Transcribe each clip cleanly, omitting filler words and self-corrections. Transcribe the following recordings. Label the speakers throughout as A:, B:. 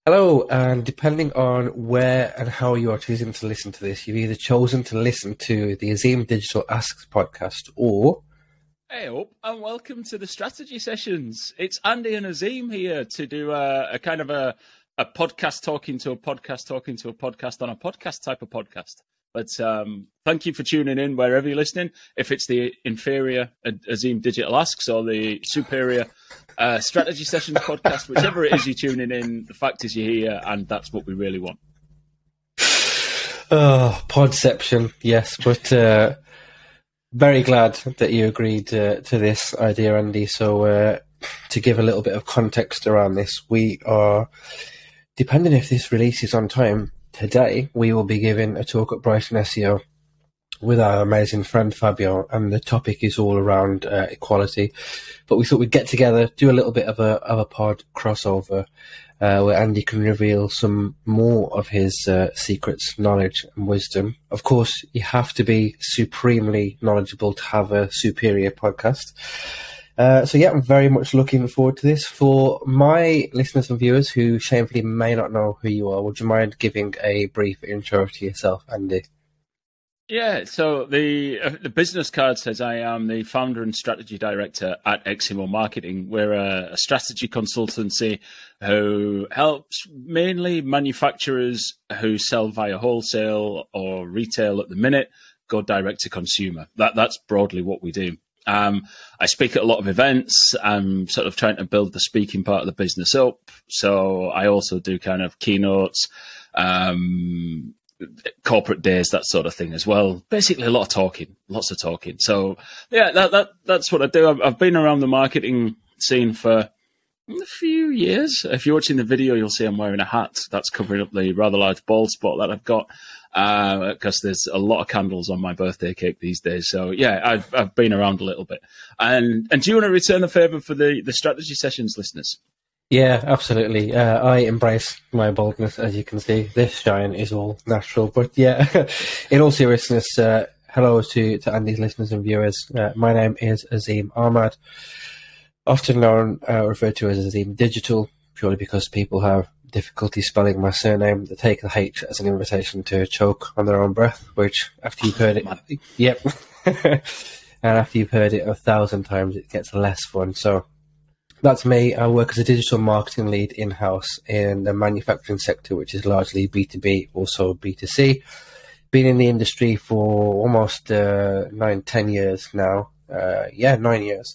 A: Hello, and depending on where and how you are choosing to listen to this, you've either chosen to listen to the Azim Digital Asks podcast or.
B: Hey up, and welcome to the strategy sessions. It's Andy and Azim here to do a kind of a podcast talking to a podcast talking to a podcast on a podcast type of podcast. But thank you for tuning in wherever you're listening. If it's the inferior Azim Digital Asks or the superior strategy sessions podcast, whichever it is you're tuning in, the fact is you're here, and that's what we really want.
A: Oh, podception, yes, but very glad that you agreed to this idea, Andy. So to give a little bit of context around this, we are, depending if this releases on time, today we will be giving a talk at Brighton SEO with our amazing friend Fabio, and the topic is all around equality. But we thought we'd get together, do a little bit of a pod crossover where Andy can reveal some more of his secrets, knowledge and wisdom. Of course, you have to be supremely knowledgeable to have a superior podcast. So yeah, I'm very much looking forward to this. For my listeners and viewers who shamefully may not know who you are, would you mind giving a brief intro to yourself, Andy?
B: Yeah, so the business card says I am the founder and strategy director at Eximo Marketing. We're a strategy consultancy who helps mainly manufacturers who sell via wholesale or retail at the minute go direct to consumer. That's broadly what we do. I speak at a lot of events. I'm sort of trying to build the speaking part of the business up. So I also do kind of keynotes, corporate days, that sort of thing as well. Basically, a lot of talking, lots of talking. So yeah, that's what I do. I've been around the marketing scene for a few years. If you're watching the video, you'll see I'm wearing a hat that's covering up the rather large bald spot that I've got, because there's a lot of candles on my birthday cake these days. So yeah, I've been around a little bit. And do you want to return the favour for the strategy sessions listeners?
A: Yeah, absolutely. I embrace my baldness, as you can see. This shine is all natural. But yeah, in all seriousness, hello to Andy's listeners and viewers. My name is Azim Ahmad, often known, referred to as Azim Digital, purely because people have difficulty spelling my surname. They take the H as an invitation to choke on their own breath, which after you've heard it, yep. And after you've heard it 1,000 times, it gets less fun. So that's me. I work as a digital marketing lead in-house in the manufacturing sector, which is largely B2B, also B2C. Been in the industry for almost 9-10 years now. 9 years.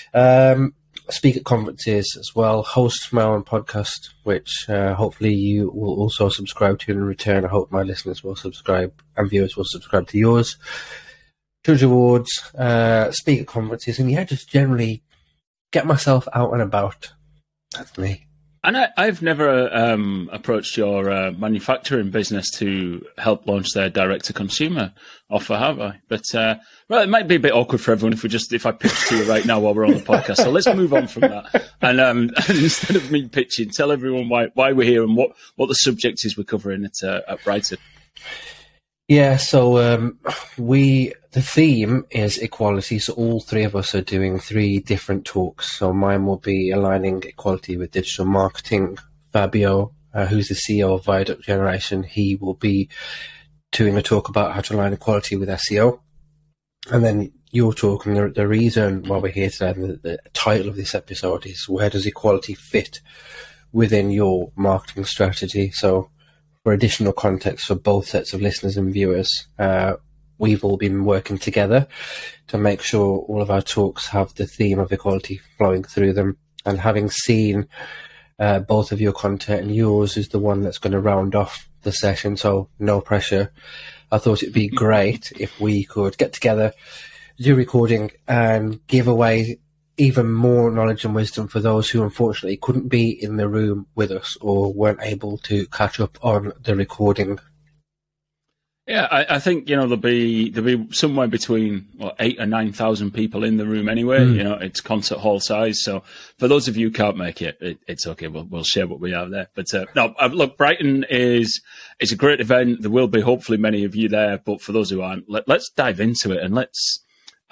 A: Speak at conferences as well. Host my own podcast, which hopefully you will also subscribe to in return. I hope my listeners will subscribe and viewers will subscribe to yours. Judge awards, speak at conferences, and yeah, just generally get myself out and about. That's me.
B: And I've never approached your manufacturing business to help launch their direct-to-consumer offer, have I? But well, it might be a bit awkward for everyone if I pitch to you right now while we're on the podcast. So let's move on from that. And instead of me pitching, tell everyone why we're here and what the subject is we're covering at Brighton.
A: Yeah, so the theme is equality. So all three of us are doing 3 different talks. So mine will be aligning equality with digital marketing. Fabio, who's the CEO of Viaduct Generation, he will be doing a talk about how to align equality with SEO. And then you're talking, the reason why we're here today, the title of this episode is where does equality fit within your marketing strategy? So for additional context for both sets of listeners and viewers, we've all been working together to make sure all of our talks have the theme of equality flowing through them. And having seen both of your content, and yours is the one that's going to round off the session, so no pressure, I thought it'd be great if we could get together, do recording, and give away even more knowledge and wisdom for those who unfortunately couldn't be in the room with us or weren't able to catch up on the recording.
B: Yeah, I think there'll be somewhere between 8,000 or 9,000 people in the room anyway. It's concert hall size. So for those of you who can't make it, it's okay. We'll share what we have there. But no, look, Brighton is a great event. There will be hopefully many of you there. But for those who aren't, let's dive into it and let's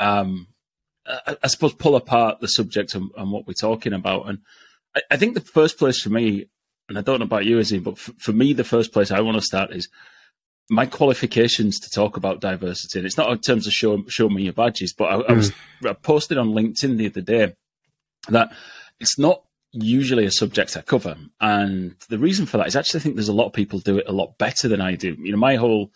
B: I suppose pull apart the subject and what we're talking about. And I think the first place for me and I don't know about you, Izzy, but for me, the first place I want to start is my qualifications to talk about diversity. And it's not in terms of show me your badges, but I posted on LinkedIn the other day that it's not usually a subject I cover. And the reason for that is actually I think there's a lot of people do it a lot better than I do. You know, my whole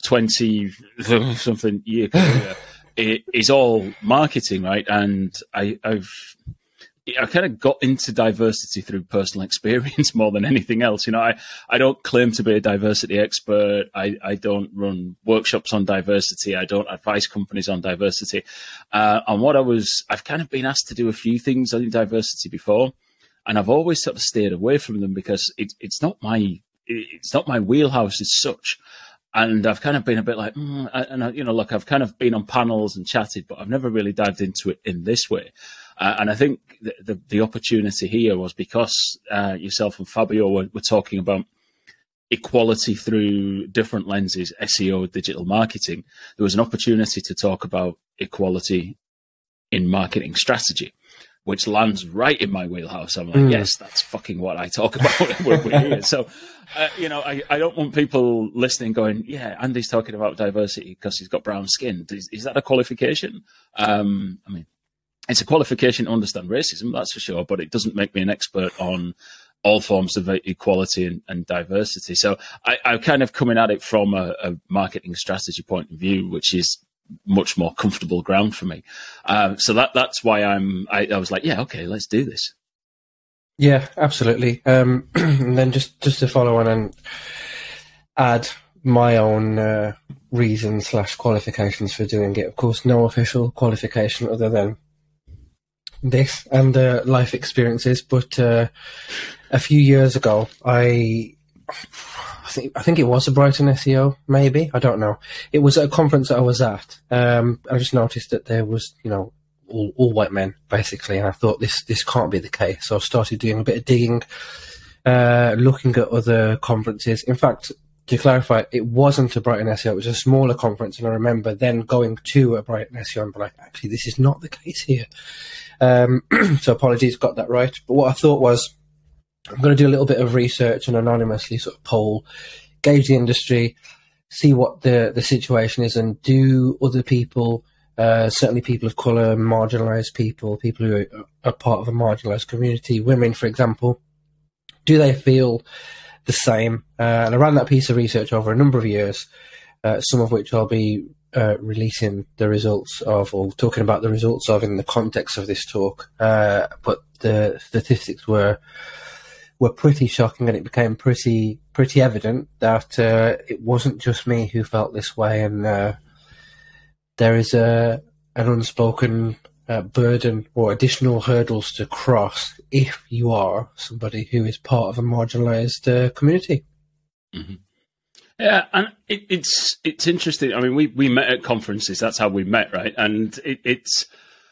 B: 20-something year career is all marketing, right? And I've kind of got into diversity through personal experience more than anything else. You know, I don't claim to be a diversity expert. I don't run workshops on diversity. I don't advise companies on diversity. And I've kind of been asked to do a few things on diversity before, and I've always sort of stayed away from them because it's not my wheelhouse as such. And I've kind of been a bit like, look, I've kind of been on panels and chatted, but I've never really dived into it in this way. And I think the opportunity here was because yourself and Fabio were talking about equality through different lenses, SEO, digital marketing. There was an opportunity to talk about equality in marketing strategy, which lands right in my wheelhouse. I'm like, yes, that's fucking what I talk about when we're here. So, I don't want people listening going, yeah, Andy's talking about diversity because he's got brown skin. Is that a qualification? I mean, it's a qualification to understand racism, that's for sure, but it doesn't make me an expert on all forms of equality and diversity. So I'm kind of coming at it from a marketing strategy point of view, which is much more comfortable ground for me. So that's why I was like, yeah, okay, let's do this.
A: Yeah, absolutely. And then just to follow on and add my own reasons / qualifications for doing it. Of course, no official qualification other than this and life experiences. But a few years ago, I think it was a Brighton SEO, maybe. I don't know. It was at a conference that I was at. I just noticed that there was, all white men, basically, and I thought this can't be the case. So I started doing a bit of digging, looking at other conferences. In fact, to clarify, it wasn't a Brighton SEO, it was a smaller conference, and I remember then going to a Brighton SEO and be like, actually, this is not the case here. So apologies, got that right. But what I thought was, I'm going to do a little bit of research and anonymously sort of poll, gauge the industry, see what the situation is, and do other people, certainly people of colour, marginalised people who are part of a marginalised community, women, for example, do they feel the same? And I ran that piece of research over a number of years, some of which I'll be releasing the results of, or talking about the results of in the context of this talk. But the statistics were pretty shocking, and it became pretty evident that it wasn't just me who felt this way, and there is an unspoken burden or additional hurdles to cross if you are somebody who is part of a marginalised community.
B: Mm-hmm. Yeah, and it's interesting. I mean, we met at conferences. That's how we met, right? And it's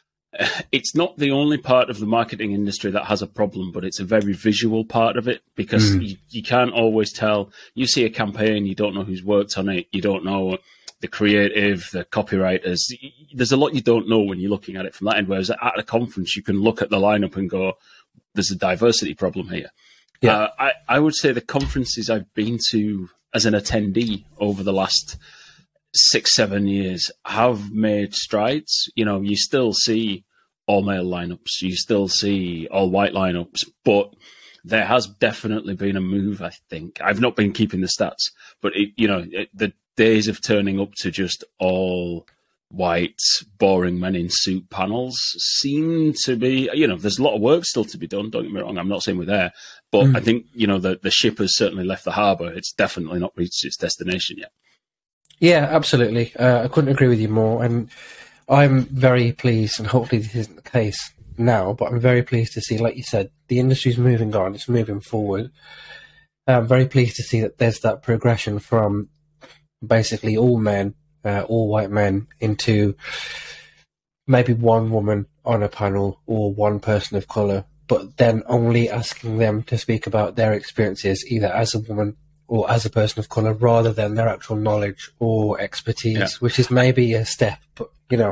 B: not the only part of the marketing industry that has a problem, but it's a very visual part of it, because you can't always tell. You see a campaign, you don't know who's worked on it, you don't know the creative, the copywriters. There's a lot you don't know when you're looking at it from that end, whereas at a conference, you can look at the lineup and go, there's a diversity problem here. Yeah. I would say the conferences I've been to as an attendee over the last 6-7 years have made strides. You still see all male lineups, you still see all white lineups, but there has definitely been a move, I think. I've not been keeping the stats, but the days of turning up to just all white, boring men in suit panels seem to be, there's a lot of work still to be done. Don't get me wrong, I'm not saying we're there, but I think, the ship has certainly left the harbour. It's definitely not reached its destination yet.
A: Yeah, absolutely. I couldn't agree with you more. And I'm very pleased, and hopefully this isn't the case now, but I'm very pleased to see, like you said, the industry's moving on, it's moving forward. I'm very pleased to see that there's that progression from basically all men, all white men, into maybe one woman on a panel or one person of colour, but then only asking them to speak about their experiences either as a woman or as a person of colour, rather than their actual knowledge or expertise, which is maybe a step, but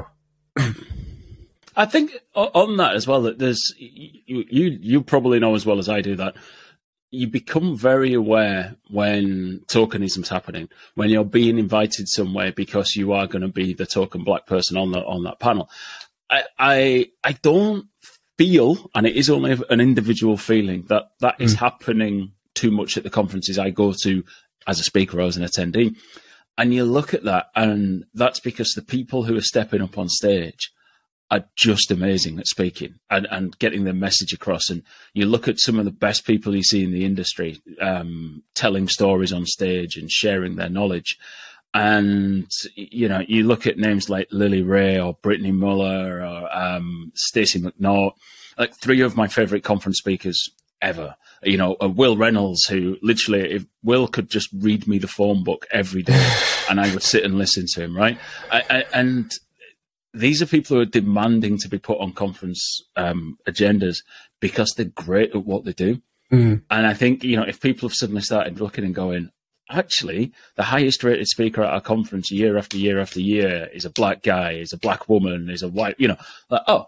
B: I think on that as well, that there's you probably know as well as I do that you become very aware when tokenism's happening, when you're being invited somewhere because you are going to be the token black person on that panel. I don't feel, and it is only an individual feeling, that is happening too much at the conferences I go to as a speaker or as an attendee. And you look at that, and that's because the people who are stepping up on stage are just amazing at speaking and getting their message across. And you look at some of the best people you see in the industry telling stories on stage and sharing their knowledge. And, you know, you look at names like Lily Ray or Brittany Muller or Stacey McNaught, like three of my favorite conference speakers ever. You know, Will Reynolds, who literally, if Will could just read me the phone book every day and I would sit and listen to him, right? And these are people who are demanding to be put on conference agendas because they're great at what they do. And I think, you know, if people have suddenly started looking and going, actually, the highest rated speaker at our conference year after year after year is a black guy, is a black woman, is a white, you know, like, oh,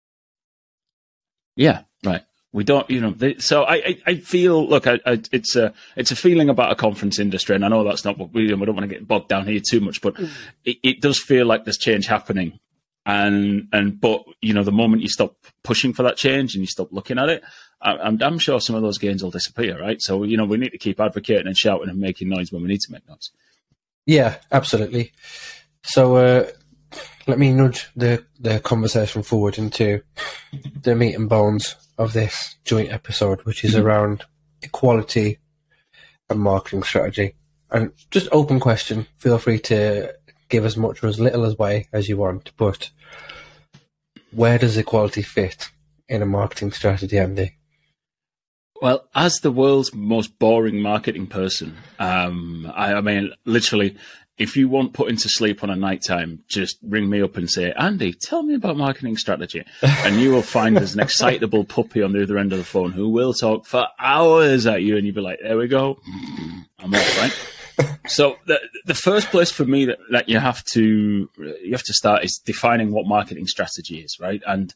B: yeah, right. We don't, you know, so I feel, look, it's a feeling about a conference industry, and I know that's not what we don't want to get bogged down here too much, but it does feel like there's change happening. But, you know, the moment you stop pushing for that change and you stop looking at it, I'm sure some of those gains will disappear, right? So, you know, we need to keep advocating and shouting and making noise when we need to make noise.
A: Yeah, absolutely. So let me nudge the conversation forward into the meat and bones of this joint episode, which is around equality and marketing strategy. And just open question, feel free to give as much or as little away as you want, but where does equality fit in a marketing strategy, Andy?
B: Well, as the world's most boring marketing person, I mean, literally, if you want putting to sleep on a nighttime, just ring me up and say, Andy, tell me about marketing strategy. And you will find there's an excitable puppy on the other end of the phone who will talk for hours at you, and you'll be like, there we go. I'm off, right? So the first place for me that you have to start is defining what marketing strategy is, right? And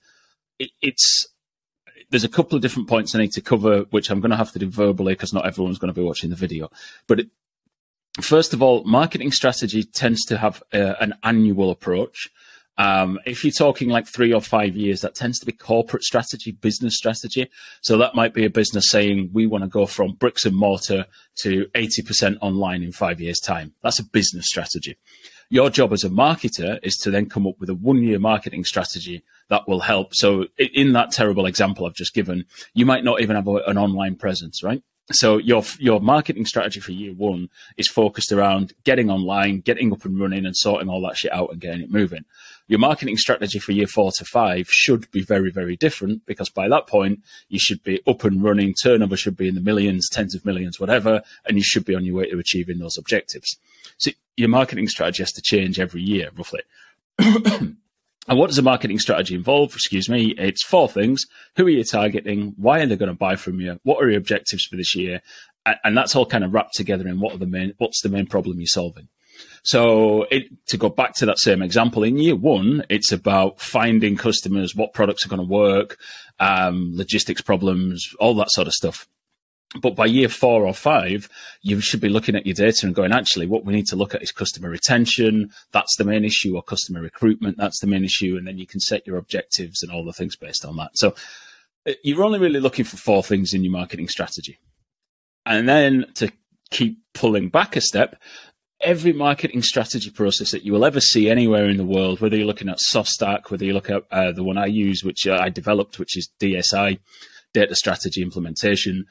B: there's a couple of different points I need to cover, which I'm going to have to do verbally because not everyone's going to be watching the video. But first of all, marketing strategy tends to have an annual approach. If you're talking like 3 or 5 years, that tends to be corporate strategy, business strategy. So that might be a business saying, we want to go from bricks and mortar to 80% online in 5 years' time. That's a business strategy. Your job as a marketer is to then come up with a 1-year marketing strategy that will help. So in that terrible example I've just given, you might not even have an online presence, right? So your marketing strategy for year 1 is focused around getting online, getting up and running and sorting all that shit out and getting it moving. Your marketing strategy for year 4 to 5 should be very, very different, because by that point you should be up and running, turnover should be in the millions, tens of millions, whatever, and you should be on your way to achieving those objectives. So your marketing strategy has to change every year, roughly. And what does a marketing strategy involve? Excuse me, it's 4 things. Who are you targeting? Why are they going to buy from you? What are your objectives for this year? And that's all kind of wrapped together in what's the main problem you're solving. So to go back to that same example, in year 1, it's about finding customers, what products are going to work, logistics problems, all that sort of stuff. But by year 4 or 5, you should be looking at your data and going, actually, what we need to look at is customer retention. That's the main issue, or customer recruitment. That's the main issue. And then you can set your objectives and all the things based on that. So you're only really looking for 4 things in your marketing strategy. And then to keep pulling back a step, every marketing strategy process that you will ever see anywhere in the world, whether you're looking at SoftStack, whether you look at the one I use, which I developed, which is DSI, Data Strategy Implementation,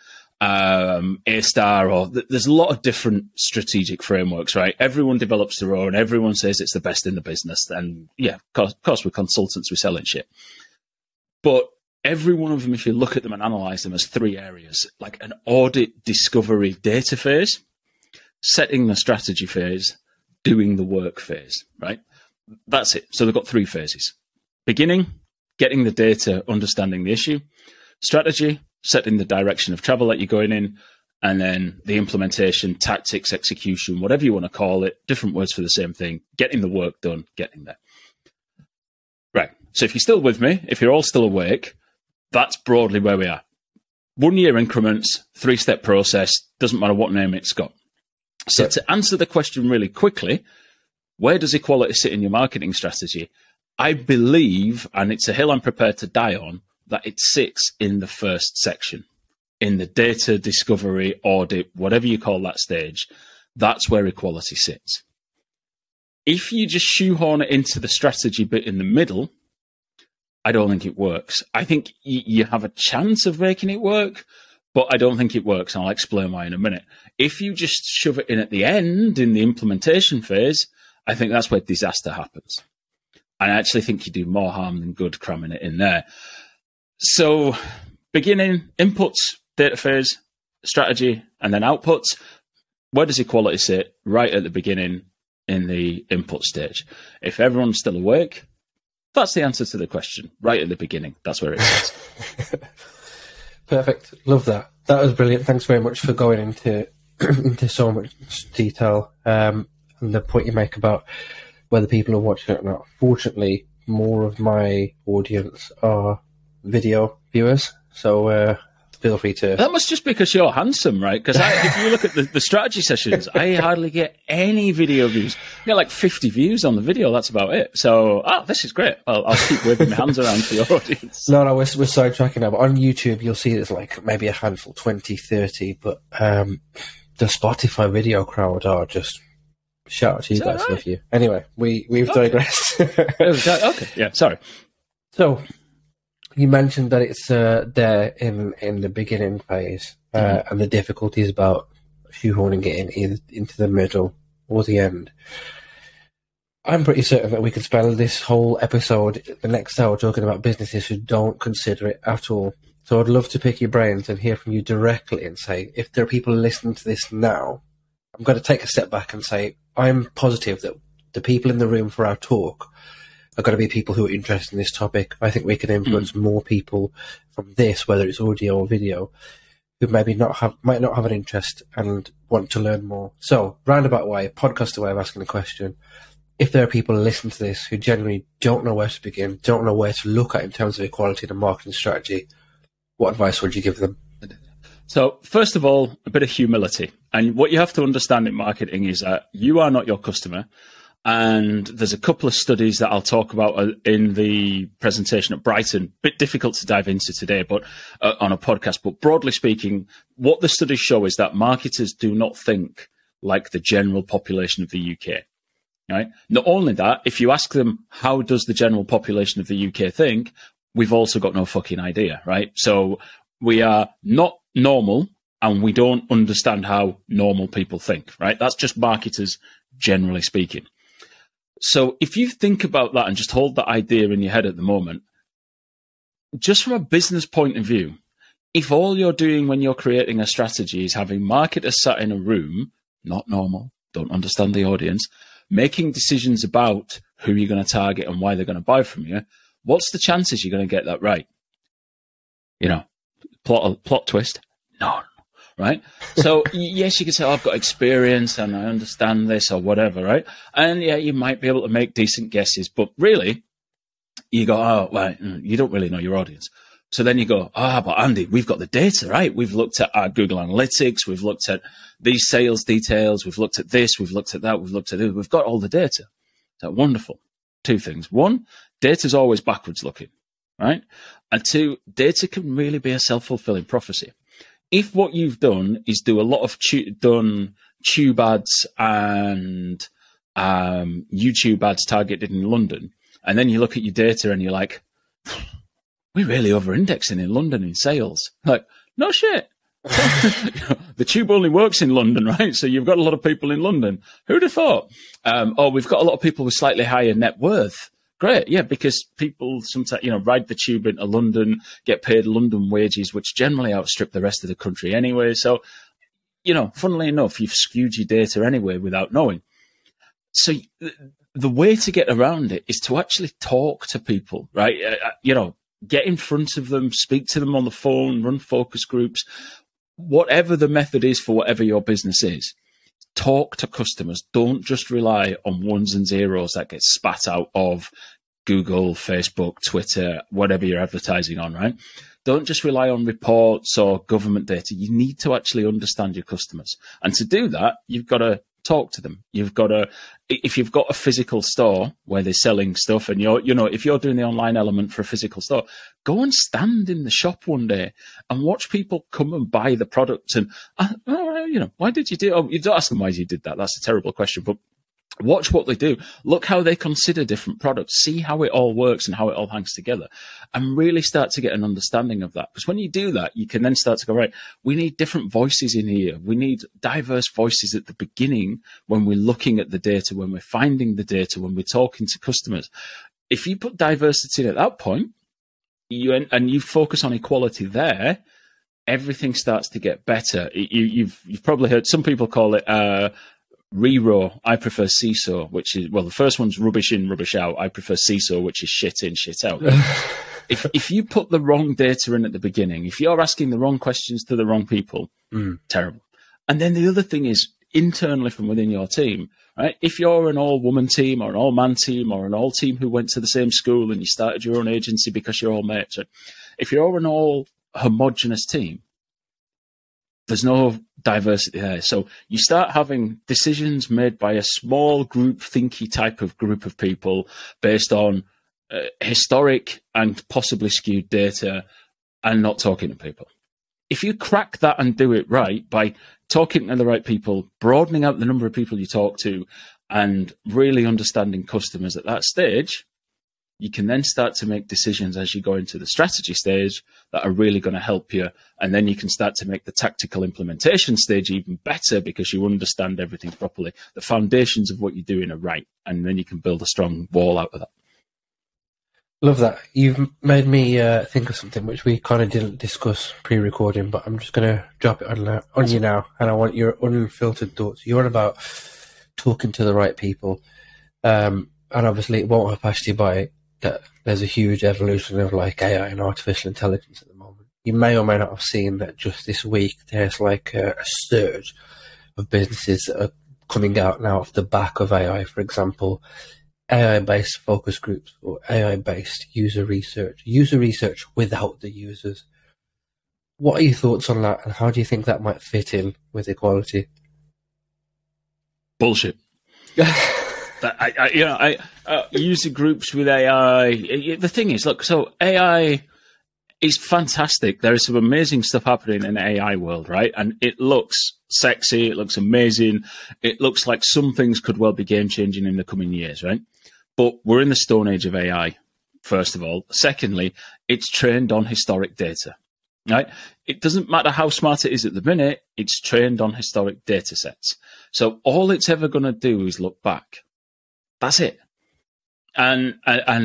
B: A-Star, or there's a lot of different strategic frameworks, right? Everyone develops their own. Everyone says it's the best in the business. And yeah, of course, we're consultants, we sell it shit. But every one of them, if you look at them and analyze them, as 3 areas, like an audit, discovery, data phase, setting the strategy phase, doing the work phase, right? That's it. So they've got 3 phases. Beginning, getting the data, understanding the issue. Strategy, setting the direction of travel that you're going in, and then the implementation, tactics, execution, whatever you want to call it, different words for the same thing, getting the work done, getting there. Right. So if you're still with me, if you're all still awake, that's broadly where we are. 1 year increments, 3-step process, doesn't matter what name it's got. So to answer the question really quickly, where does equality sit in your marketing strategy? I believe, and it's a hill I'm prepared to die on, that it sits in the first section, in the data discovery, audit, whatever you call that stage. That's where equality sits. If you just shoehorn it into the strategy bit in the middle, I don't think it works. I think you have a chance of making it work, but I don't think it works, and I'll explain why in a minute. If you just shove it in at the end, in the implementation phase, I think that's where disaster happens. And I actually think you do more harm than good cramming it in there. So beginning, inputs, data phase, strategy, and then outputs. Where does equality sit? Right at the beginning in the input stage. If everyone's still awake, that's the answer to the question. Right at the beginning. That's where it is.
A: Perfect. Love that. That was brilliant. Thanks very much for going into so much detail. And the point you make about whether people are watching it or not. Fortunately, more of my audience are video viewers, so feel free to...
B: That must just be because you're handsome, right? Because if you look at the strategy sessions, I hardly get any video views. I get like 50 views on the video, that's about it. So, this is great. I'll keep waving my hands around for your audience.
A: No, we're sidetracking now, but on YouTube, you'll see it's like maybe a handful, 20, 30, but the Spotify video crowd are just... Shout out to you guys, right? Love you. Anyway, we've digressed.
B: Okay, yeah, sorry.
A: So, you mentioned that it's there in the beginning phase, and the difficulties about shoehorning it in either into the middle or the end. I'm pretty certain that we could spend this whole episode, the next hour, talking about businesses who don't consider it at all. So I'd love to pick your brains and hear from you directly and say, if there are people listening to this now, I'm going to take a step back and say, I'm positive that the people in the room for our talk are going to be people who are interested in this topic. I think we can influence more people from this, whether it's audio or video, who might not have an interest and want to learn more. So, roundabout way, podcast way of asking a question. If there are people listening to this who genuinely don't know where to begin, don't know where to look at in terms of equality and marketing strategy, what advice would you give them?
B: So, first of all, a bit of humility. And what you have to understand in marketing is that you are not your customer. And there's a couple of studies that I'll talk about in the presentation at Brighton. Bit difficult to dive into today, but on a podcast. But broadly speaking, what the studies show is that marketers do not think like the general population of the UK. Right? Not only that, if you ask them, how does the general population of the UK think? We've also got no fucking idea, right? So we are not normal, and we don't understand how normal people think, right? That's just marketers, generally speaking. So if you think about that and just hold that idea in your head at the moment, just from a business point of view, if all you're doing when you're creating a strategy is having marketers sat in a room, not normal, don't understand the audience, making decisions about who you're going to target and why they're going to buy from you, what's the chances you're going to get that right? You know, plot twist, none. Right? So, yes, you can say, I've got experience and I understand this or whatever, right? And yeah, you might be able to make decent guesses, but really, you go, oh, well, you don't really know your audience. So then you go, but Andy, we've got the data, right? We've looked at our Google Analytics, we've looked at these sales details, we've looked at this, we've looked at that, we've looked at it, we've got all the data. So wonderful. Two things. One, data's always backwards looking, right? And two, data can really be a self-fulfilling prophecy. If what you've done is do a lot of tube ads and YouTube ads targeted in London, and then you look at your data and you're like, we're really over-indexing in London in sales. Like, no shit. The tube only works in London, right? So you've got a lot of people in London. Who'd have thought? We've got a lot of people with slightly higher net worth. Great, yeah, because people sometimes, ride the tube into London, get paid London wages, which generally outstrip the rest of the country anyway. So, funnily enough, you've skewed your data anyway without knowing. So the way to get around it is to actually talk to people, right? Get in front of them, speak to them on the phone, run focus groups, whatever the method is for whatever your business is. Talk to customers. Don't just rely on ones and zeros that get spat out of Google, Facebook, Twitter, whatever you're advertising on, right? Don't just rely on reports or government data. You need to actually understand your customers. And to do that, you've got to talk to them. You've got to, if you've got a physical store where they're selling stuff and if you're doing the online element for a physical store, go and stand in the shop one day and watch people come and buy the product. And, why did you do it? Oh, you don't ask them why you did that. That's a terrible question. But watch what they do. Look how they consider different products. See how it all works and how it all hangs together, and really start to get an understanding of that. Because when you do that, you can then start to go, right, we need different voices in here. We need diverse voices at the beginning when we're looking at the data, when we're finding the data, when we're talking to customers. If you put diversity in at that point, you focus on equality there, everything starts to get better. You've probably heard some people call it RERO. I prefer CISO, which is, well, the first one's rubbish in, rubbish out. I prefer CISO, which is shit in, shit out. If you put the wrong data in at the beginning, if you're asking the wrong questions to the wrong people, terrible. And then the other thing is internally from within your team, right? If you're an all-woman team or an all-man team or an all-team who went to the same school and you started your own agency because you're all mates, right? If you're an all-homogenous team, there's no diversity there. So you start having decisions made by a small group thinky type of group of people based on historic and possibly skewed data and not talking to people. If you crack that and do it right by talking to the right people, broadening out the number of people you talk to, and really understanding customers at that stage, you can then start to make decisions as you go into the strategy stage that are really going to help you. And then you can start to make the tactical implementation stage even better because you understand everything properly. The foundations of what you're doing are right. And then you can build a strong wall out of that.
A: Love that. You've made me think of something which we kind of didn't discuss pre-recording, but I'm just going to drop it on you now. And I want your unfiltered thoughts. You're on about talking to the right people. And obviously it won't have passed you by that there's a huge evolution of like AI and artificial intelligence at the moment. You may or may not have seen that just this week there's like a surge of businesses that are coming out now off the back of AI. For example, AI-based focus groups or AI-based user research without the users. What are your thoughts on that, and how do you think that might fit in with equality?
B: Bullshit. User groups with AI. The thing is, look, so AI is fantastic. There is some amazing stuff happening in the AI world, right? And it looks sexy. It looks amazing. It looks like some things could well be game-changing in the coming years, right? But we're in the stone age of AI, first of all. Secondly, it's trained on historic data, right? It doesn't matter how smart it is at the minute. It's trained on historic data sets. So all it's ever going to do is look back. That's it. And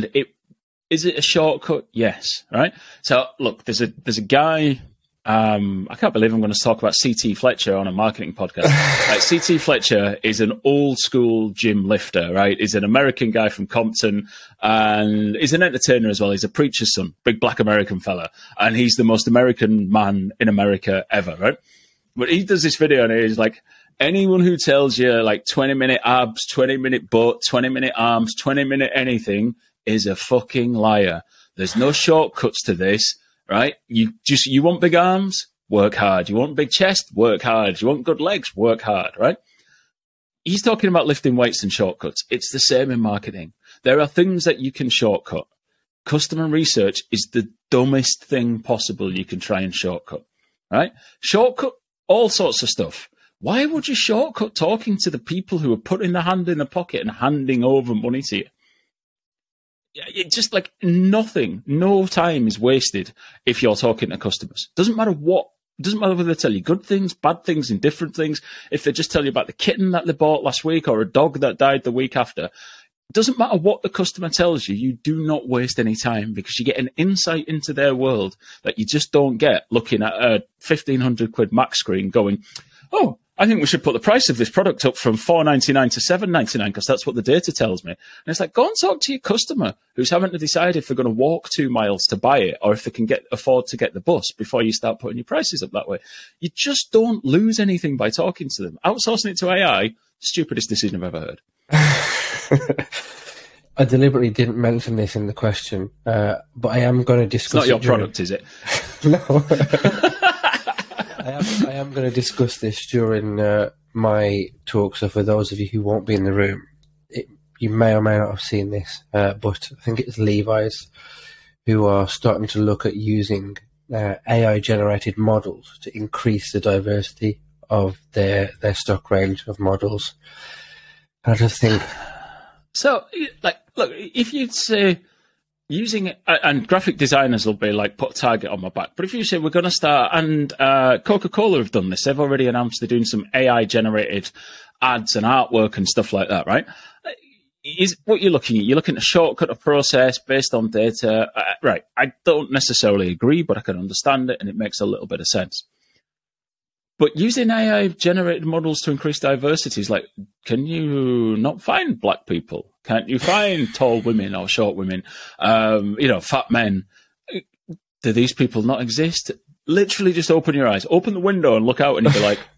B: is it a shortcut? Yes. Right. So look, there's a guy. I can't believe I'm going to talk about CT Fletcher on a marketing podcast. CT Fletcher is an old school gym lifter, right? He's an American guy from Compton, and he's an entertainer as well. He's a preacher's son, big black American fella, and he's the most American man in America ever, right? But he does this video and he's like, anyone who tells you like 20-minute abs, 20-minute butt, 20-minute arms, 20-minute anything is a fucking liar. There's no shortcuts to this, right? You want big arms? Work hard. You want big chest? Work hard. You want good legs? Work hard, right? He's talking about lifting weights and shortcuts. It's the same in marketing. There are things that you can shortcut. Customer research is the dumbest thing possible you can try and shortcut, right? Shortcut all sorts of stuff. Why would you shortcut talking to the people who are putting their hand in the pocket and handing over money to you? It's just like nothing, no time is wasted if you're talking to customers. Doesn't matter whether they tell you good things, bad things, indifferent things. If they just tell you about the kitten that they bought last week or a dog that died the week after, it doesn't matter what the customer tells you. You do not waste any time because you get an insight into their world that you just don't get looking at a 1,500 quid Mac screen going, oh, I think we should put the price of this product up from $4.99 to $7.99 because that's what the data tells me. And it's like, go and talk to your customer who's having to decide if they're going to walk 2 miles to buy it or if they can afford to get the bus before you start putting your prices up that way. You just don't lose anything by talking to them. Outsourcing it to AI, stupidest decision I've ever heard.
A: I deliberately didn't mention this in the question, but I am going to discuss.
B: It's not your product, is it?
A: No. I am going to discuss this during my talk, so for those of you who won't be in the room, you may or may not have seen this, but I think it's Levi's who are starting to look at using AI-generated models to increase the diversity of their stock range of models. I just think...
B: So, like, look, if you'd say using it, and graphic designers will be like, put a target on my back, but if you say we're going to start, and Coca-Cola have done this, they've already announced they're doing some AI-generated ads and artwork and stuff like that, right? Is what you're looking at? You're looking at a shortcut of process based on data, right? I don't necessarily agree, but I can understand it, and it makes a little bit of sense. But using AI-generated models to increase diversity is like, can you not find black people? Can't you find tall women or short women? Fat men. Do these people not exist? Literally just open your eyes, open the window and look out, and you'll be like,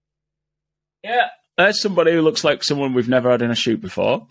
B: yeah, there's somebody who looks like someone we've never had in a shoot before.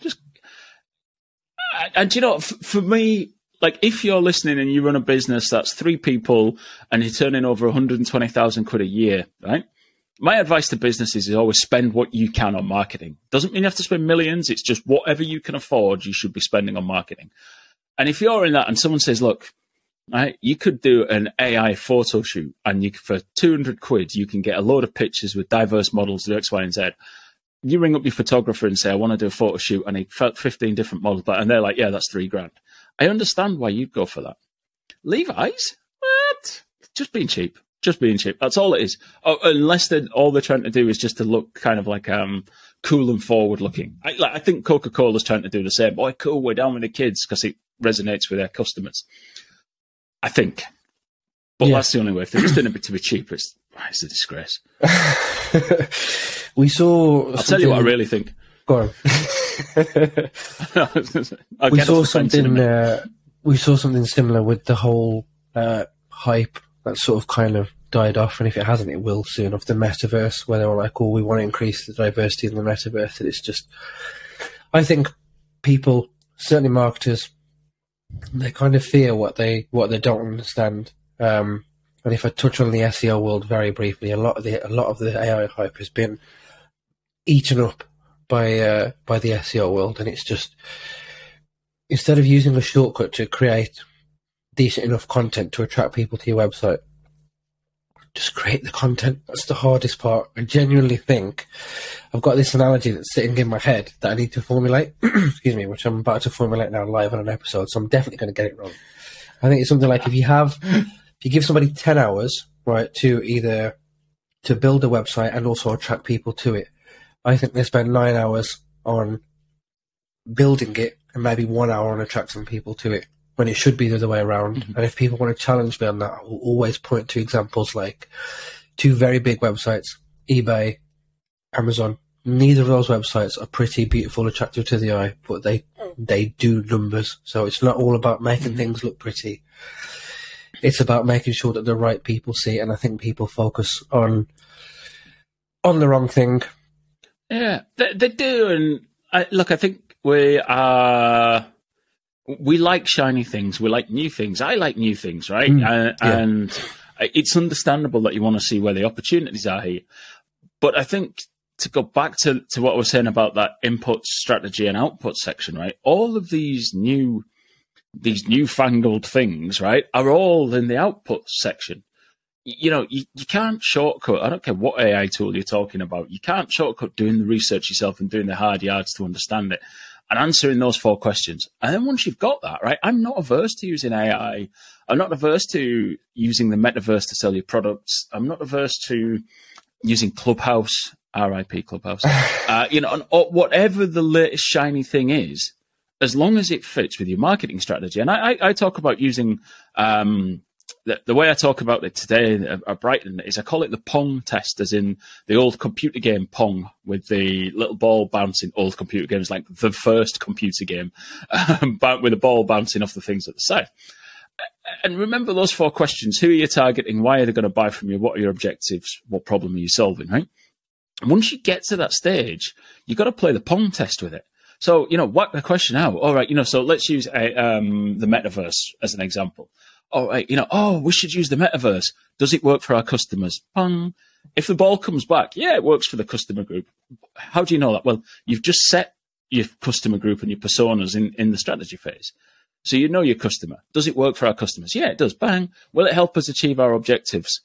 B: And you know, for me, like, if you're listening and you run a business that's 3 people and you're turning over 120,000 quid a year, right? My advice to businesses is always spend what you can on marketing. Doesn't mean you have to spend millions. It's just whatever you can afford, you should be spending on marketing. And if you're in that and someone says, look, right, you could do an AI photo shoot and for 200 quid, you can get a load of pictures with diverse models to do X, Y, and Z. You ring up your photographer and say, I want to do a photo shoot. And he felt 15 different models, and they're like, yeah, that's $3,000. I understand why you'd go for that. Levi's? What? Just being cheap. Just being cheap. That's all it is. Unless all they're trying to do is just to look kind of like cool and forward looking. I think Coca-Cola's trying to do the same. Boy, cool, we're down with the kids because it resonates with their customers. I think. But that's the only way. If they're just doing it to be cheap, it's a disgrace.
A: We saw...
B: I'll tell you what I really think.
A: Go on. We saw something similar with the whole hype that sort of kind of died off, and if it hasn't, it will soon, of the metaverse, where they were like, oh, we want to increase the diversity in the metaverse. And it's just, I think people, certainly marketers, they kind of fear what they don't understand. And if I touch on the SEO world very briefly, a lot of the AI hype has been eaten up by the SEO world, and it's just, instead of using a shortcut to create decent enough content to attract people to your website, just create the content. That's the hardest part. I genuinely think I've got this analogy that's sitting in my head that I need to formulate, excuse me, which I'm about to formulate now live on an episode, so I'm definitely going to get it wrong. I think it's something like if you give somebody 10 hours, right, to build a website and also attract people to it, I think they spend 9 hours on building it and maybe 1 hour on attracting people to it, when it should be the other way around. Mm-hmm. And if people want to challenge me on that, I will always point to examples like 2 very big websites, eBay, Amazon. Neither of those websites are pretty, beautiful, attractive to the eye, but they do numbers. So it's not all about making things look pretty. It's about making sure that the right people see it, and I think people focus on the wrong thing.
B: Yeah, they do. And I think we like shiny things. We like new things. I like new things, right? And it's understandable that you want to see where the opportunities are here. But I think to go back to what I was saying about that input strategy and output section, right? All of these newfangled things, right, are all in the output section. You know, you can't shortcut. I don't care what AI tool you're talking about. You can't shortcut doing the research yourself and doing the hard yards to understand it and answering those 4 questions. And then once you've got that, right, I'm not averse to using AI. I'm not averse to using the metaverse to sell your products. I'm not averse to using Clubhouse, RIP Clubhouse, and whatever the latest shiny thing is, as long as it fits with your marketing strategy. And I talk about using, the way I talk about it today at Brighton is I call it the Pong test, as in the old computer game Pong with the little ball bouncing. Old computer games like the first computer game, with the ball bouncing off the things at the side. And remember those 4 questions. Who are you targeting? Why are they going to buy from you? What are your objectives? What problem are you solving, right? And once you get to that stage, you've got to play the Pong test with it. So, whack the question out. All right, so let's use the metaverse as an example. All right, we should use the metaverse. Does it work for our customers? Pong. If the ball comes back, yeah, it works for the customer group. How do you know that? Well, you've just set your customer group and your personas in the strategy phase. So you know your customer. Does it work for our customers? Yeah, it does. Bang. Will it help us achieve our objectives?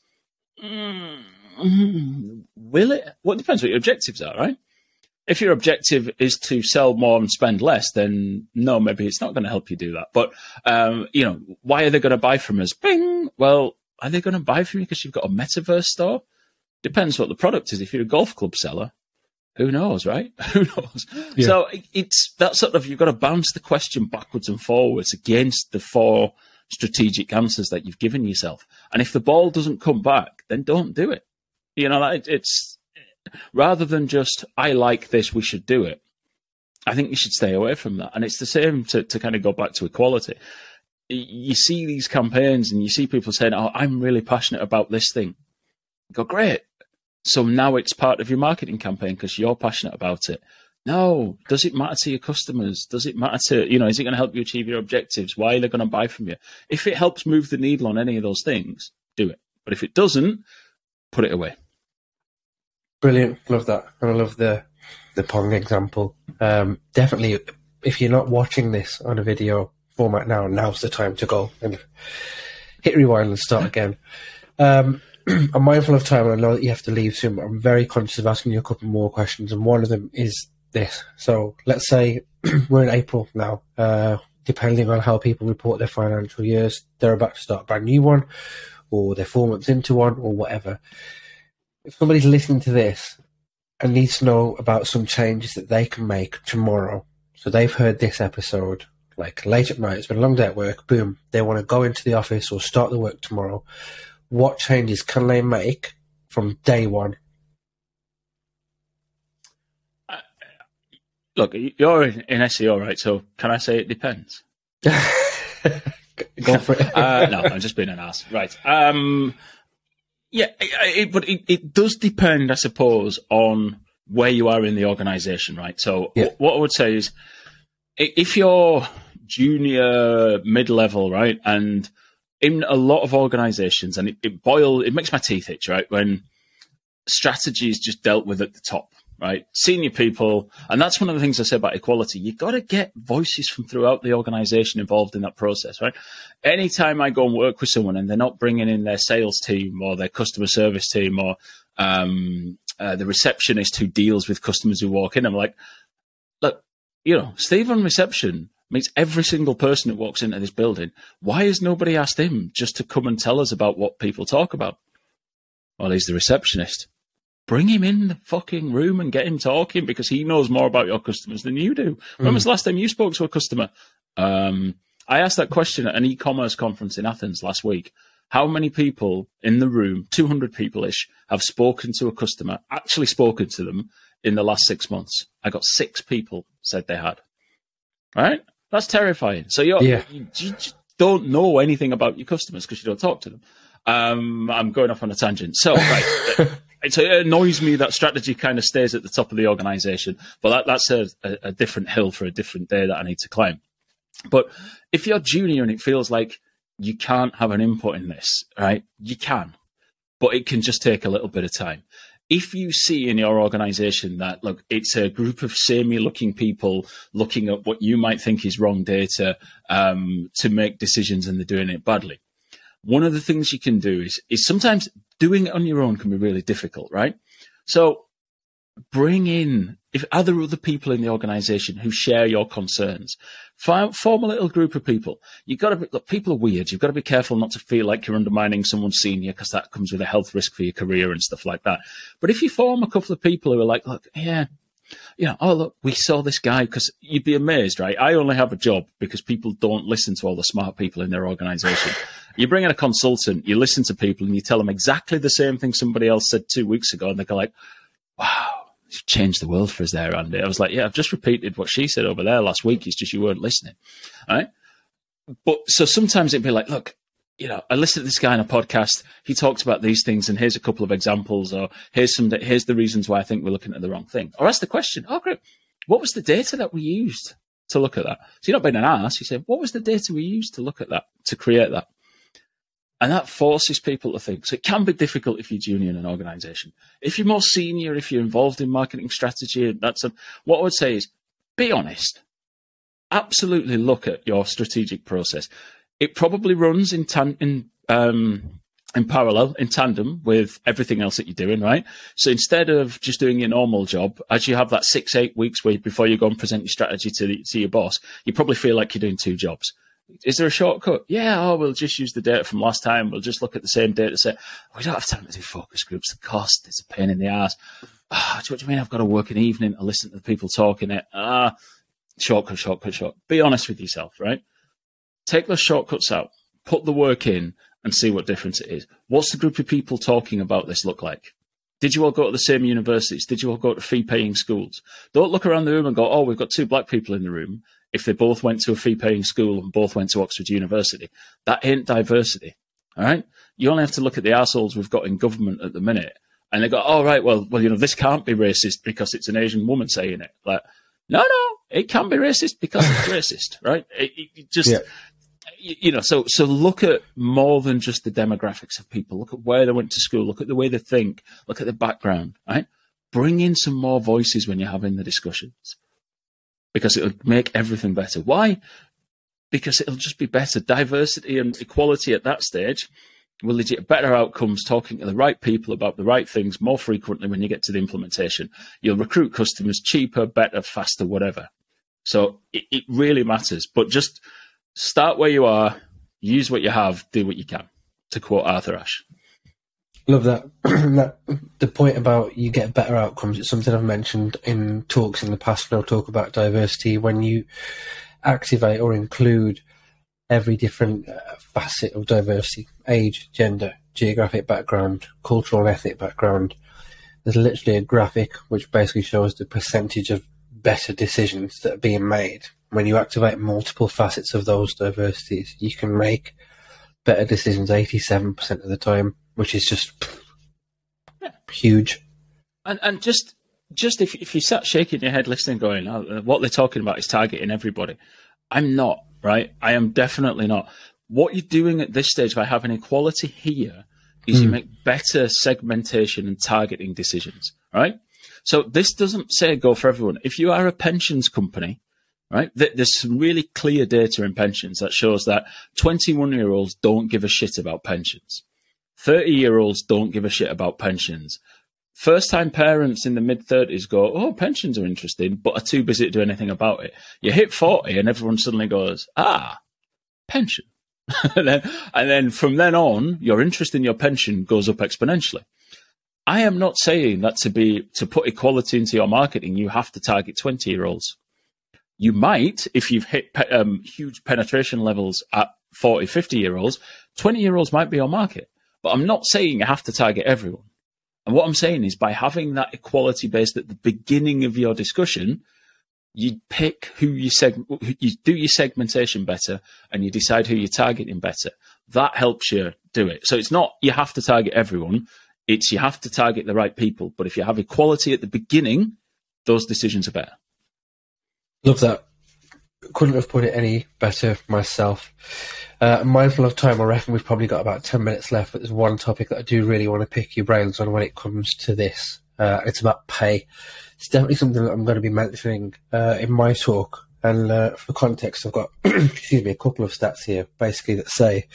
B: Will it? Well, it depends what your objectives are, right? If your objective is to sell more and spend less, then no, maybe it's not going to help you do that. But, why are they going to buy from us? Bing! Well, are they going to buy from you because you've got a metaverse store? Depends what the product is. If you're a golf club seller, who knows, right? Who knows? Yeah. So it's that sort of, you've got to bounce the question backwards and forwards against the 4 strategic answers that you've given yourself. And if the ball doesn't come back, then don't do it. It's rather than just, I like this, we should do it. I think you should stay away from that. And it's the same to kind of go back to equality. You see these campaigns and you see people saying, oh, I'm really passionate about this thing. You go, great. So now it's part of your marketing campaign because you're passionate about it. No. Does it matter to your customers? Does it matter to, is it going to help you achieve your objectives? Why are they going to buy from you? If it helps move the needle on any of those things, do it. But if it doesn't, put it away.
A: Brilliant. Love that. And I love the Pong example. Definitely, if you're not watching this on a video format now, now's the time to go and hit rewind and start again. I'm mindful of time, and I know that you have to leave soon, but I'm very conscious of asking you a couple more questions, and one of them is this. So let's say we're in April now. Depending on how people report their financial years, they're about to start a brand new one, or they're 4 months into one, or whatever. If somebody's listening to this and needs to know about some changes that they can make tomorrow, so they've heard this episode, like late at night, it's been a long day at work, boom, they want to go into the office or start the work tomorrow, what changes can they make from day one?
B: Look, you're in SEO, right? So can I say it depends?
A: Go for it.
B: No, I'm just being an ass. Right. Yeah, but it does depend, I suppose, on where you are in the organization, right? So what I would say is, if you're junior, mid-level, right, and in a lot of organizations, and it makes my teeth itch, right, when strategy is just dealt with at the top, right? Senior people, and that's one of the things I say about equality. You've got to get voices from throughout the organization involved in that process, right? Anytime I go and work with someone and they're not bringing in their sales team or their customer service team or the receptionist who deals with customers who walk in, I'm like, look, Steve on reception meets every single person who walks into this building. Why has nobody asked him just to come and tell us about what people talk about? Well, he's the receptionist. Bring him in the fucking room and get him talking, because he knows more about your customers than you do. When was the last time you spoke to a customer? I asked that question at an e-commerce conference in Athens last week. How many people in the room, 200 people-ish, have spoken to a customer, actually spoken to them in the last 6 months? I got 6 people said they had. Right? That's terrifying. So you just don't know anything about your customers because you don't talk to them. I'm going off on a tangent. So, right. So it annoys me that strategy kind of stays at the top of the organization, but that's a different hill for a different day that I need to climb. But if you're junior and it feels like you can't have an input in this, right? You can, but it can just take a little bit of time. If you see in your organization that, look, it's a group of samey-looking people looking at what you might think is wrong data to make decisions, and they're doing it badly, one of the things you can do is sometimes doing it on your own can be really difficult, right? So bring in, are there other people in the organization who share your concerns? Form a little group of people. You've got to be, look, people are weird. You've got to be careful not to feel like you're undermining someone senior, because that comes with a health risk for your career and stuff like that. But if you form a couple of people who are like, look, oh, look, we saw this guy, because you'd be amazed, right? I only have a job because people don't listen to all the smart people in their organization. You bring in a consultant, you listen to people, and you tell them exactly the same thing somebody else said 2 weeks ago, and they go like, wow, you've changed the world for us there, Andy. I was like, yeah, I've just repeated what she said over there last week. It's just you weren't listening, all right? But so sometimes it'd be like, look, I listened to this guy on a podcast. He talks about these things, and here's a couple of examples, or here's the reasons why I think we're looking at the wrong thing. Or ask the question, oh, great, what was the data that we used to look at that? So you're not being an ass. You say, what was the data we used to look at that, to create that? And that forces people to think. So it can be difficult if you're junior in an organization. If you're more senior, if you're involved in marketing strategy, what I would say is be honest. Absolutely look at your strategic process. It probably runs in parallel, in tandem with everything else that you're doing, right? So instead of just doing your normal job, as you have that 6-8 weeks before you go and present your strategy to your boss, you probably feel like you're doing 2 jobs. Is there a shortcut? Yeah, we'll just use the data from last time. We'll just look at the same data set. We don't have time to do focus groups. The cost, it's a pain in the ass. What do you mean I've got to work an evening to listen to the people talking it? Shortcut. Be honest with yourself, right? Take those shortcuts out. Put the work in and see what difference it is. What's the group of people talking about this look like? Did you all go to the same universities? Did you all go to fee-paying schools? Don't look around the room and go, oh, we've got 2 black people in the room. If they both went to a fee-paying school and both went to Oxford University, that ain't diversity, all right? You only have to look at the arseholes we've got in government at the minute, and they go, oh, right, well, this can't be racist because it's an Asian woman saying it. Like, no, it can be racist because it's racist, right? So look at more than just the demographics of people. Look at where they went to school. Look at the way they think. Look at the background, right? Bring in some more voices when you're having the discussions, because it'll make everything better. Why? Because it'll just be better. Diversity and equality at that stage will lead you to better outcomes, talking to the right people about the right things more frequently when you get to the implementation. You'll recruit customers cheaper, better, faster, whatever. So it really matters. But just start where you are, use what you have, do what you can, to quote Arthur Ashe.
A: Love that. The point about you get better outcomes, it's something I've mentioned in talks in the past when I talk about diversity. When you activate or include every different facet of diversity, age, gender, geographic background, cultural and ethnic background, there's literally a graphic which basically shows the percentage of better decisions that are being made. When you activate multiple facets of those diversities, you can make better decisions 87% of the time, which is just huge.
B: And just if you sat shaking your head listening, going, oh, what they're talking about is targeting everybody. I'm not, right? I am definitely not. What you're doing at this stage by having equality here is you make better segmentation and targeting decisions, right? So this doesn't say go for everyone. If you are a pensions company, right, there's some really clear data in pensions that shows that 21-year-olds don't give a shit about pensions. 30-year-olds don't give a shit about pensions. First-time parents in the mid-30s go, oh, pensions are interesting, but are too busy to do anything about it. You hit 40 and everyone suddenly goes, pension. and then from then on, your interest in your pension goes up exponentially. I am not saying that to put equality into your marketing, you have to target 20-year-olds. You might, if you've hit huge penetration levels at 40, 50-year-olds, 20-year-olds might be your market. But I'm not saying you have to target everyone. And what I'm saying is by having that equality based at the beginning of your discussion, you pick you do your segmentation better, and you decide who you're targeting better. That helps you do it. So it's not you have to target everyone. It's you have to target the right people. But if you have equality at the beginning, those decisions are better.
A: Love that. Couldn't have put it any better myself. Mindful of time, I reckon we've probably got about 10 minutes left, but there's one topic that I do really want to pick your brains on when it comes to this. It's about pay. It's definitely something that I'm going to be mentioning in my talk. And for context, I've got a couple of stats here, basically, that say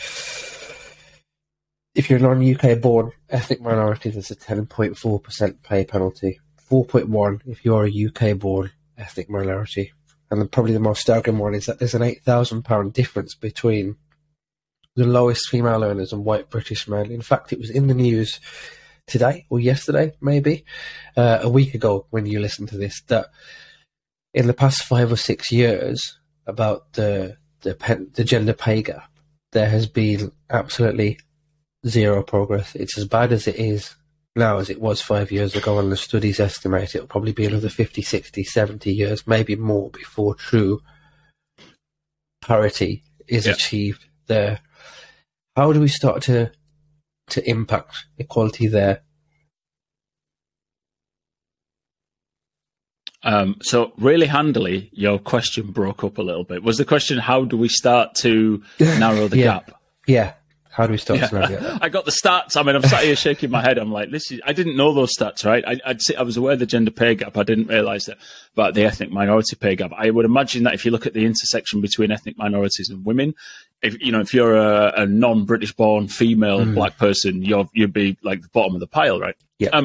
A: if you're a non-UK born ethnic minority, there's a 10.4% pay penalty. 4.1 if you're a UK born ethnic minority. And probably the most staggering one is that there's an £8,000 difference between the lowest female earners and white British men. In fact, it was in the news today or yesterday, maybe, a week ago when you listened to this, that in the past 5 or 6 years about the gender pay gap, there has been absolutely zero progress. It's as bad as it is now as it was 5 years ago, and the studies estimate it'll probably be another 50, 60, 70 years, maybe more, before true parity is achieved there. How do we start to impact equality there?
B: So really handily, your question broke up a little bit. Was the question, how do we start to narrow the gap?
A: Yeah. How do we start to narrow the gap?
B: I got the stats. I mean, I'm sat here shaking my head. I'm like, I didn't know those stats, right? I was aware of the gender pay gap. I didn't realize that about the ethnic minority pay gap. I would imagine that if you look at the intersection between ethnic minorities and women, if you're a non-British born female black person, you'd be like the bottom of the pile, right?
A: Yeah.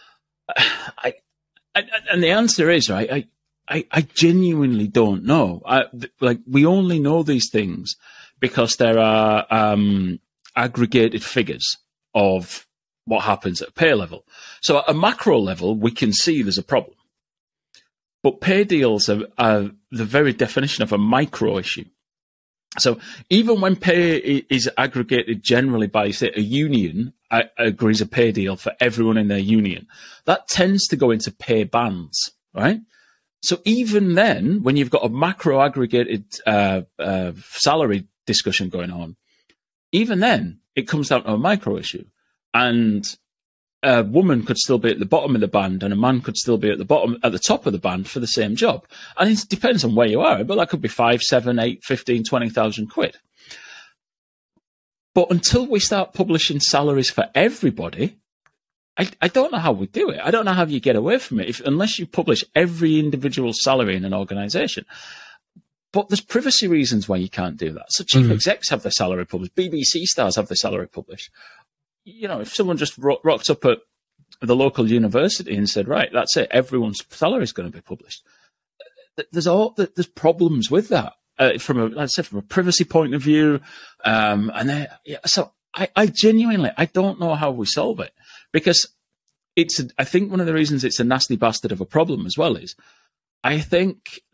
B: And the answer is, right, I genuinely don't know. We only know these things because there are aggregated figures of what happens at a pay level. So at a macro level, we can see there's a problem. But pay deals are the very definition of a micro issue. So even when pay is aggregated generally by, say, a union agrees a pay deal for everyone in their union, that tends to go into pay bands, right? So even then, when you've got a macro aggregated salary discussion going on, even then, it comes down to a micro issue. And a woman could still be at the bottom of the band and a man could still be at the top of the band for the same job. And it depends on where you are, but that could be 5, 7, 8, 15, 20,000 quid. But until we start publishing salaries for everybody, I don't know how we do it. I don't know how you get away from it unless you publish every individual salary in an organisation. But there's privacy reasons why you can't do that. So chief execs have their salary published. BBC stars have their salary published. If someone just rocked up at the local university and said, right, that's it, everyone's salary is going to be published. There's problems with that from a privacy point of view. So I genuinely, I don't know how we solve it, because I think one of the reasons it's a nasty bastard of a problem as well is I think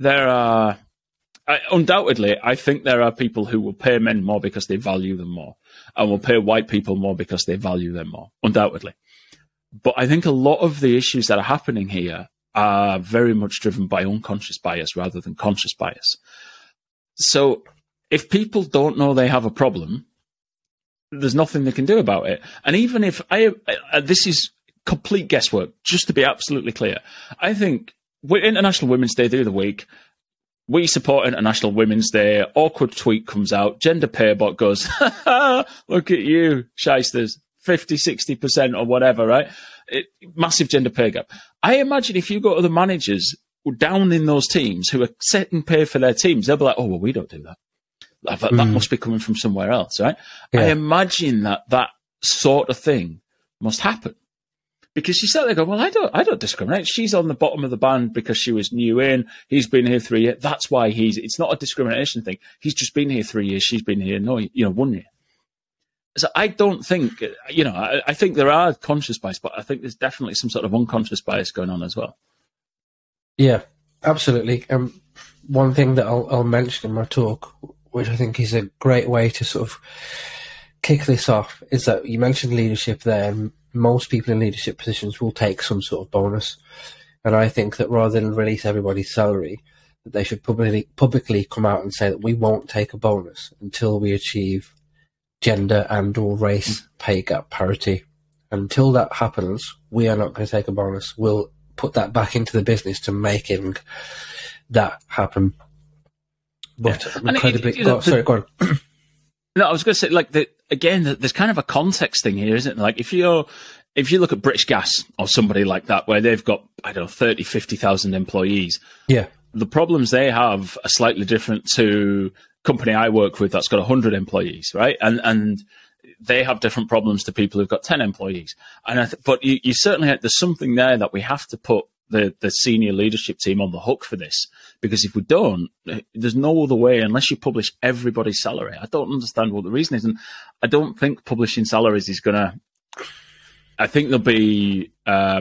B: undoubtedly, I think there are people who will pay men more because they value them more, and will pay white people more because they value them more, undoubtedly. But I think a lot of the issues that are happening here are very much driven by unconscious bias rather than conscious bias. So if people don't know they have a problem, there's nothing they can do about it. And even if this is complete guesswork, just to be absolutely clear, I think International Women's Day the other week, we support International Women's Day. Awkward tweet comes out. Gender pay bot goes, look at you, shysters, 50, 60% or whatever, right? Massive gender pay gap. I imagine if you go to the managers down in those teams who are setting pay for their teams, they'll be like, oh, well, we don't do that. That must be coming from somewhere else, right? Yeah. I imagine that sort of thing must happen. Because you start there going, well, I don't discriminate. She's on the bottom of the band because she was new in. He's been here 3 years. That's why it's not a discrimination thing. He's just been here 3 years. She's been here 1 year. So I don't think, I think there are conscious bias, but I think there's definitely some sort of unconscious bias going on as well.
A: Yeah, absolutely. One thing that I'll mention in my talk, which I think is a great way to sort of kick this off, is that you mentioned leadership there, and most people in leadership positions will take some sort of bonus. And I think that rather than release everybody's salary, that they should publicly come out and say that we won't take a bonus until we achieve gender and or race pay gap parity. Until that happens, we are not going to take a bonus. We'll put that back into the business to making that happen. But incredibly... sorry, go on.
B: No, I was going to say, again, there's kind of a context thing here, isn't it? Like, if you look at British Gas or somebody like that, where they've got, 30, 50,000 employees.
A: Yeah.
B: The problems they have are slightly different to company I work with that's got 100 employees, right? And they have different problems to people who've got 10 employees. But you certainly, there's something there that we have to put the senior leadership team on the hook for this, because if we don't, there's no other way unless you publish everybody's salary. I don't understand what the reason is, and I don't think publishing salaries is gonna. I think there'll be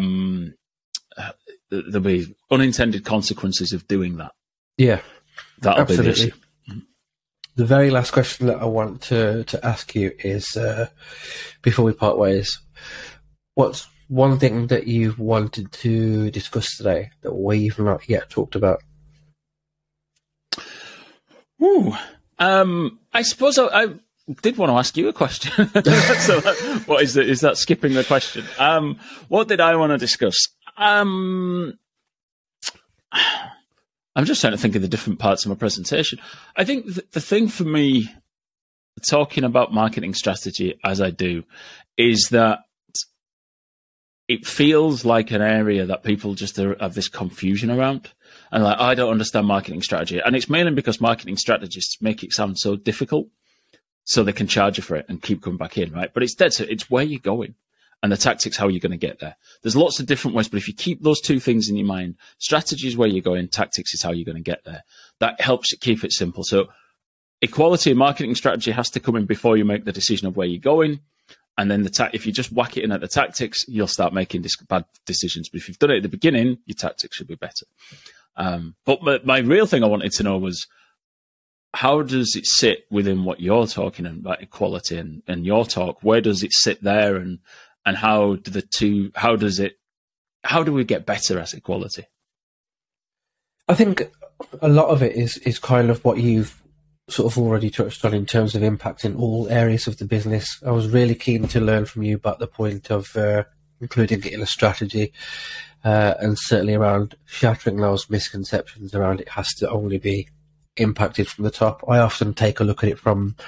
B: unintended consequences of doing that.
A: Yeah,
B: that'll
A: absolutely.
B: Be the issue.
A: The very last question that I want to ask you is, before we part ways, what's one thing that you've wanted to discuss today that we've not yet talked about?
B: I suppose I did want to ask you a question. So what is it? Is that skipping the question? What did I want to discuss? I'm just trying to think of the different parts of my presentation. I think the thing for me, talking about marketing strategy as I do, is that it feels like an area that people just have this confusion around. And like, I don't understand marketing strategy. And it's mainly because marketing strategists make it sound so difficult so they can charge you for it and keep coming back in, right? But it's dead. So it's where you're going and the tactics, how you're going to get there. There's lots of different ways, but if you keep those two things in your mind, strategy is where you're going, tactics is how you're going to get there. That helps it keep it simple. So equality and marketing strategy has to come in before you make the decision of where you're going. And then if you just whack it in at the tactics, you'll start making bad decisions. But if you've done it at the beginning, your tactics should be better. But my real thing I wanted to know was, how does it sit within what you're talking about, equality and your talk? Where does it sit there, and how do how do we get better at equality?
A: I think a lot of it is kind of what you've sort of already touched on in terms of impacting all areas of the business. I was really keen to learn from you about the point of including it in a strategy, and certainly around shattering those misconceptions around it has to only be impacted from the top. I often take a look at it from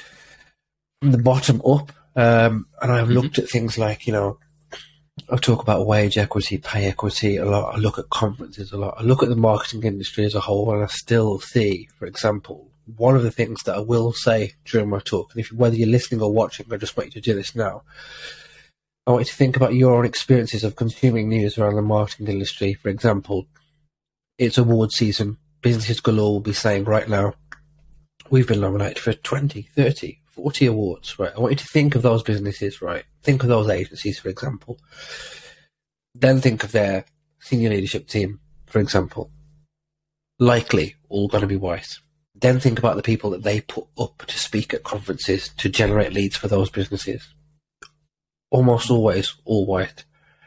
A: the bottom up, and I've looked at things like, I talk about wage equity, pay equity a lot. I look at conferences a lot. I look at the marketing industry as a whole, and I still see, for example, one of the things that I will say during my talk, and whether you're listening or watching, I just want you to do this now. I want you to think about your own experiences of consuming news around the marketing industry. For example, it's award season. Businesses galore will be saying right now, we've been nominated for 20, 30, 40 awards, right? I want you to think of those businesses, right? Think of those agencies, for example. Then think of their senior leadership team, for example. Likely all going to be white. Then think about the people that they put up to speak at conferences to generate leads for those businesses. Almost always all white.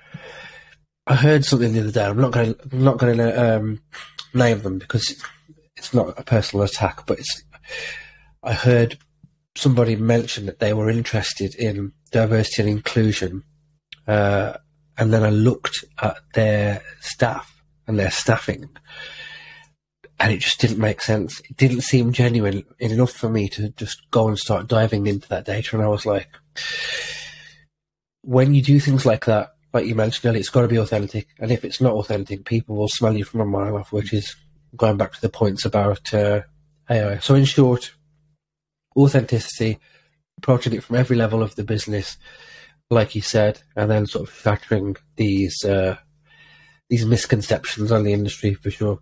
A: I heard something the other day. I'm not going to name them because it's not a personal attack, but I heard somebody mention that they were interested in diversity and inclusion, and then I looked at their staff and their staffing, and it just didn't make sense. It didn't seem genuine enough for me to just go and start diving into that data. And I was like, when you do things like that, like you mentioned earlier, it's got to be authentic. And if it's not authentic, people will smell you from a mile off, which is going back to the points about AI. So in short, authenticity, approaching it from every level of the business, like you said, and then sort of shattering these misconceptions on the industry for sure.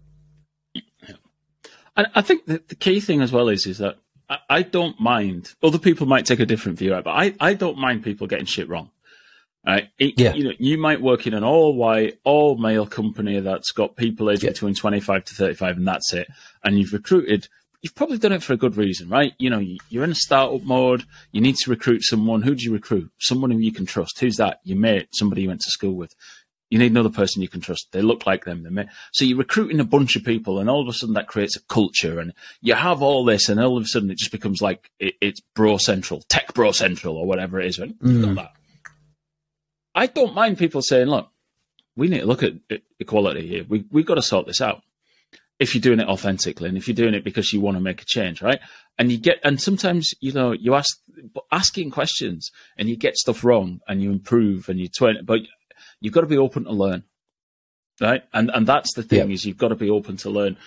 B: And I think the key thing as well is that I don't mind. Other people might take a different view, but I don't mind people getting shit wrong. Right? You might work in an all-white, all-male company that's got people aged between 25 to 35, and that's it. And you've recruited. You've probably done it for a good reason, right? You're in a startup mode. You need to recruit someone. Who do you recruit? Someone who you can trust. Who's that? Your mate, somebody you went to school with. You need another person you can trust. They look like them. So you're recruiting a bunch of people, and all of a sudden that creates a culture, and you have all this, and all of a sudden it just becomes like it's bro central, tech bro central, or whatever it is. Right? You've got that. I don't mind people saying, look, we need to look at equality here. We've got to sort this out. If you're doing it authentically, and if you're doing it because you want to make a change, right? And sometimes, you asking questions and you get stuff wrong and you improve and but you've got to be open to learn, right? And that's the thing is you've got to be open to learn.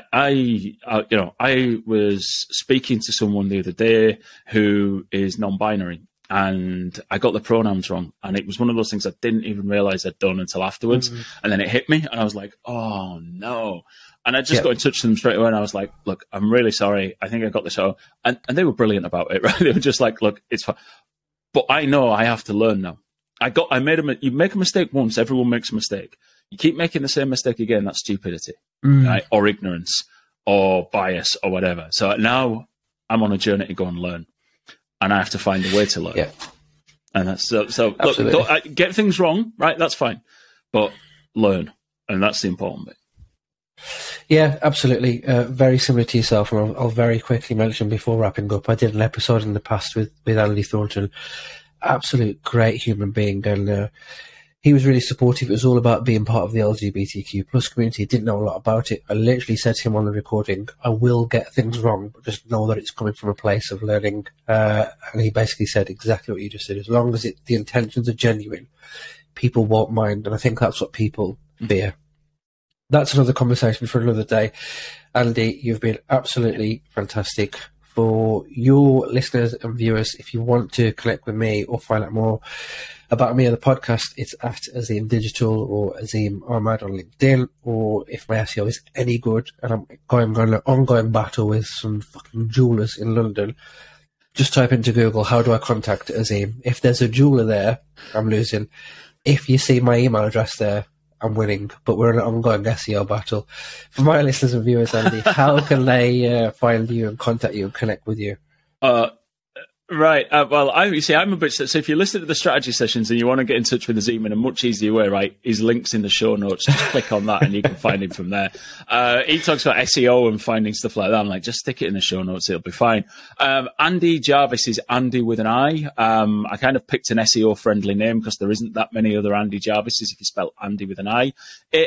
B: I was speaking to someone the other day who is non-binary, and I got the pronouns wrong, and it was one of those things I didn't even realize I'd done until afterwards. And then it hit me, and I was like, oh no. And I just got in touch with them straight away, and I was like, look, I'm really sorry. I think I got this wrong. And they were brilliant about it, right? They were just like, look, it's fine. But I know I have to learn now. You make a mistake once, everyone makes a mistake. You keep making the same mistake again, that's stupidity, right? Or ignorance, or bias, or whatever. So now I'm on a journey to go and learn, and I have to find a way to learn. Yeah. And that's so look, don't get things wrong, right? That's fine, but learn, and that's the important bit.
A: Yeah, absolutely. Very similar to yourself, and I'll very quickly mention before wrapping up, I did an episode in the past with Andy Thornton. Absolute great human being, and he was really supportive. It was all about being part of the LGBTQ plus community. He didn't know a lot about it. I literally said to him on the recording, I will get things wrong, but just know that it's coming from a place of learning. And he basically said exactly what you just said. As long as the intentions are genuine, people won't mind. And I think that's what people fear. That's another conversation for another day. Andy, you've been absolutely fantastic. For your listeners and viewers, if you want to connect with me or find out more about me and the podcast, it's at Azim Digital or Azim Ahmad on LinkedIn. Or if my SEO is any good and I'm going on an ongoing battle with some fucking jewelers in London, just type into Google, how do I contact Azim? If there's a jeweler there, I'm losing. If you see my email address there, I'm winning, but we're in an ongoing SEO battle. For my listeners and viewers, Andy, how can they find you and contact you and connect with you?
B: Right. Well, I'm a bit. So if you listen to the strategy sessions and you want to get in touch with Azim in a much easier way, right? His link's in the show notes. Just click on that and you can find him from there. He talks about SEO and finding stuff like that. I'm like, just stick it in the show notes. It'll be fine. Andy Jarvis is Andy with an I. I kind of picked an SEO friendly name because there isn't that many other Andy Jarvises if you spell Andy with an I.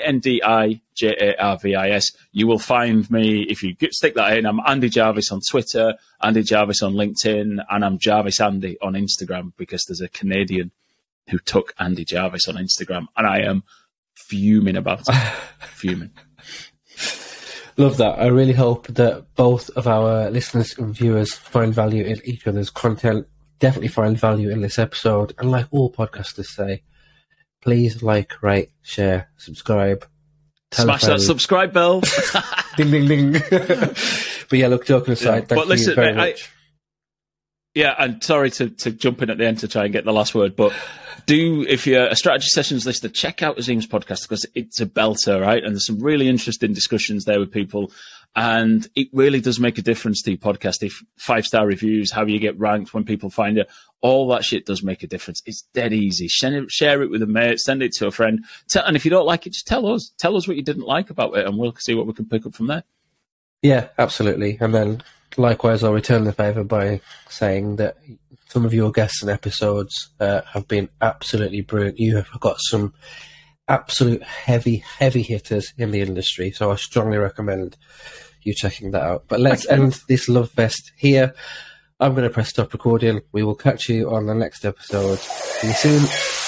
B: ANDIJARVIS. You will find me if you stick that in. I'm Andy Jarvis on Twitter, Andy Jarvis on LinkedIn, and I'm Jarvis Andy on Instagram because there's a Canadian who took Andy Jarvis on Instagram, and I am fuming about it. Fuming.
A: Love that. I really hope that both of our listeners and viewers find value in each other's content. Definitely find value in this episode. And like all podcasters say, please like, rate, share, subscribe.
B: Smash that subscribe bell.
A: Ding, ding, ding. But yeah, look, joking aside, thank you very much.
B: And sorry to jump in at the end to try and get the last word, but if you're a strategy sessions listener, check out Azim's podcast because it's a belter, right? And there's some really interesting discussions there with people. And it really does make a difference to your podcast. If 5-star reviews, how you get ranked when people find it, all that shit does make a difference. It's dead easy. Share it with a mate, send it to a friend. And if you don't like it, just tell us. Tell us what you didn't like about it and we'll see what we can pick up from there.
A: Yeah, absolutely. And then likewise, I'll return the favour by saying that some of your guests and episodes have been absolutely brilliant. You have got some absolute heavy hitters in the industry, so I strongly recommend you checking that out. But let's end this love fest here. I'm going to press stop recording. We will catch you on the next episode. See you soon.